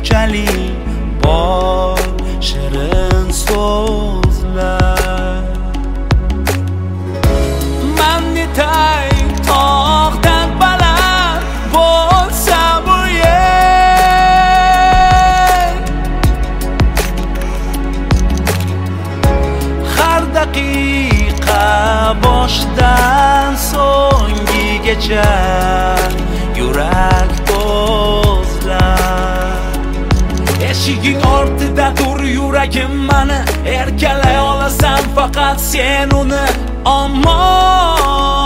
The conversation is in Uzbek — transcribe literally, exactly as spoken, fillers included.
shunchalik bor shirin so'zlar. Man netay tog'dan baland bo'lsa bu yer, har daqiqa boshdan so'ngigacha yurak to'zlar. Eshiging ortida tur yuragim mani, erkalay olasan faqat sen uni. Ammo